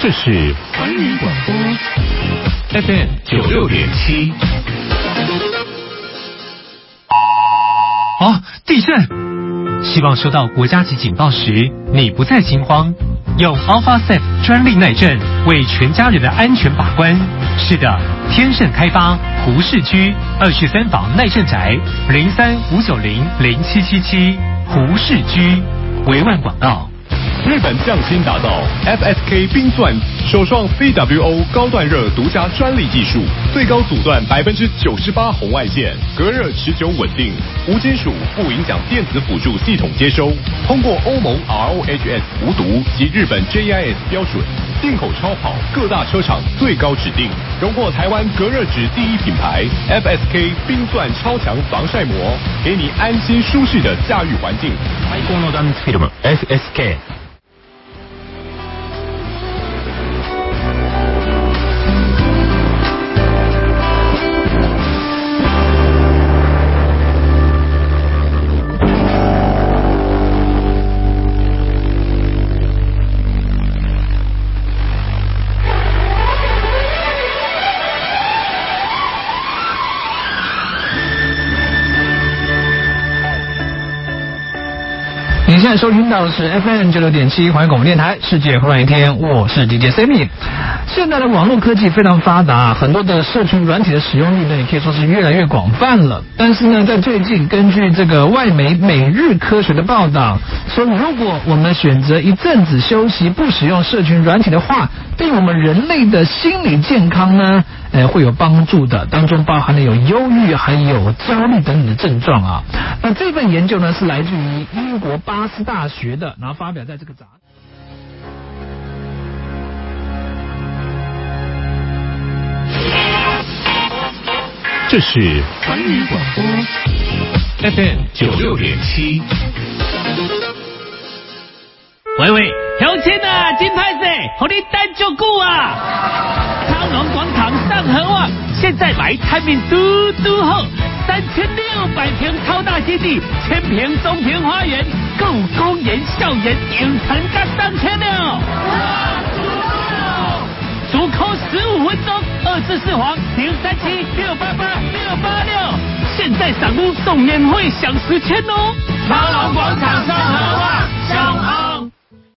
这是寰宇广播 FM 96.7。 地震！希望收到国家级警报时，你不再惊慌。用 AlphaSafe 专利耐震为全家人的安全把关。是的，天盛开发胡氏居213房耐震宅03-590-0777胡氏居。委婉广告。 日本匠心打造 FSK 冰钻，首创 CWO 高断热独家专利技术，最高阻断98%红外线，隔热持久稳定，无金属，不影响电子辅助系统接收，通过欧盟 ROHS 无毒及日本 JIS 标准，进口超跑，各大车厂最高指定，荣获台湾隔热纸第1品牌 FSK 冰钻超强防晒膜，给你安心舒适的驾驭环境。 最高のダンスフィルム FSK。 你现在收听到的是 FM 96.7环宇广播电台世界忽然一天，我是 DJ Sammy。现在的网络科技非常发达，很多的社群软体的使用率呢，也可以说是越来越广泛了。但是呢，在最近根据这个外媒《每日科学》的报道说，如果我们选择一阵子休息，不使用社群软体的话，对我们人类的心理健康呢，会有帮助的。当中包含了有忧郁，还有焦虑等等的症状啊。那这份研究呢，是来自于英国巴斯大学的，然后发表在这个杂志。 这是寰宇广播 FM 96.7。 喂，有钱啊，真歹势，和你等足久啊！长隆广场上河旺，现在买摊面嘟嘟好，3600平超大基地，1000平中平花园，购公园、校园、影城刚上车了。足扣15分钟，2至4黄037-688-686，现在赏屋送免费享10千哦！长隆广场上河旺，上好。